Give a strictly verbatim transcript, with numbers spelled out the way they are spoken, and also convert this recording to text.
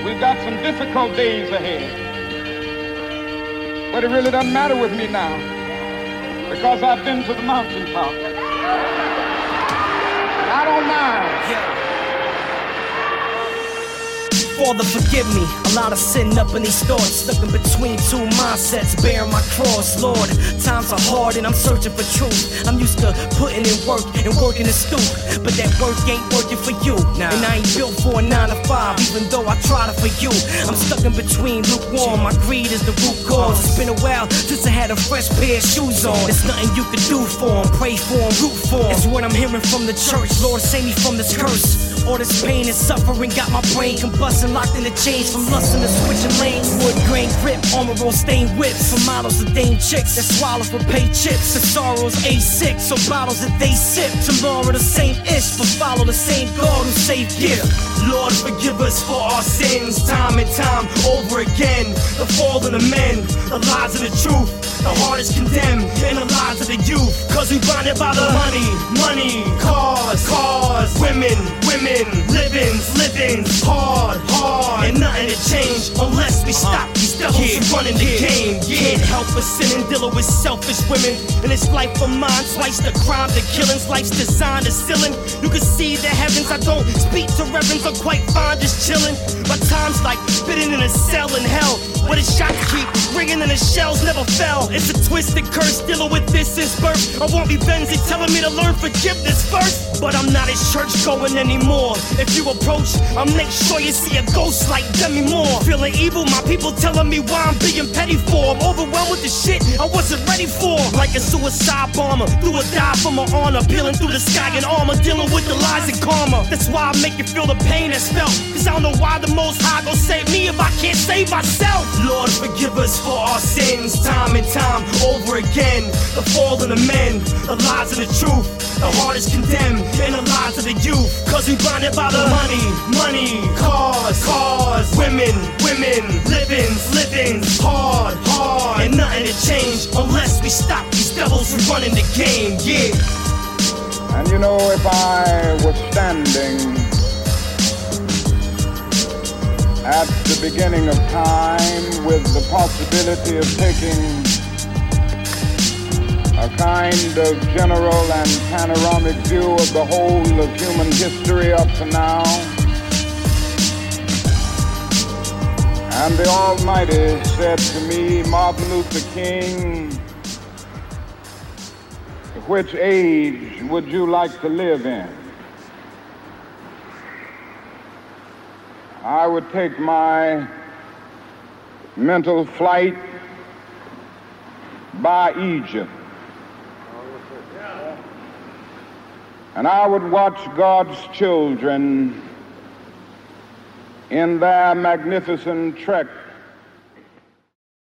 We've got some difficult days ahead. But it really doesn't matter with me now, because I've been to the mountaintop. I don't mind. Yeah. Father, forgive me. A lot of sin up in these thoughts, stuck in between two mindsets, bearing my cross. Lord, times are hard and I'm searching for truth. I'm used to putting in work and working the stoop, but that work ain't working for you. Nah. And I ain't built for a nine to five, even though I tried it for you. I'm stuck in between lukewarm. My greed is the root cause. It's been a while since I had a fresh pair of shoes on. There's nothing you can do for them. Pray for them, root for them. It's what I'm hearing from the church. Lord, save me from this curse. All this pain and suffering got my brain combusting, locked in the chains from lusting to switching lanes. Wood grain grip, armor on stained whips, from models of dame chicks that swallows for pay chips. The sorrows A six, so bottles that they sip. Tomorrow the same ish, but follow the same God who saved gift. Lord, forgive us for our sins, time and time over again. The fall of the men, the lies of the truth. The heart is condemned in the lives of the youth, cause we blinded by the money, money, cars, cars, women, women, livings, livings, hard, hard, and nothing to change unless we stop these devils yeah, from running the yeah, game. Yeah. Can't help but sin and dealing with selfish women. And this life of mine, twice the crime, the killings, life's designed to ceiling. You can see the heavens, I don't speak to reverends, I'm quite fine just chilling. But times like spitting in a cell in hell, where the shots keep ringing and the shells never fell. It's a twisted curse, dealing with this since birth. I want revenge, they telling me to learn forgiveness first, but I'm not as church going anymore. If you approach, I'll make sure you see a ghost like Demi Moore. Feeling evil, my people telling me why I'm being petty for. I'm overwhelmed with the shit I wasn't ready for. Like a suicide bomber, do or die for my honor. Peeling through the sky in armor, dealing with the lies and karma. That's why I make you feel the pain that's felt, cause I don't know why the Most High gon' save me if I can't save myself. Lord, forgive us for our sins, time and time over again. The fall of the men, the lies of the truth. The heart is condemned in the lives of the youth, cause we blinded by the money, money, cars, cars, women, women, livings, livings, hard, hard, and nothing to change unless we stop these devils from running the game, yeah. And you know, if I was standing at the beginning of time with the possibility of taking a kind of general and panoramic view of the whole of human history up to now, and the Almighty said to me, Martin Luther King, which age would you like to live in? I would take my mental flight by Egypt, and I would watch God's children in their magnificent trek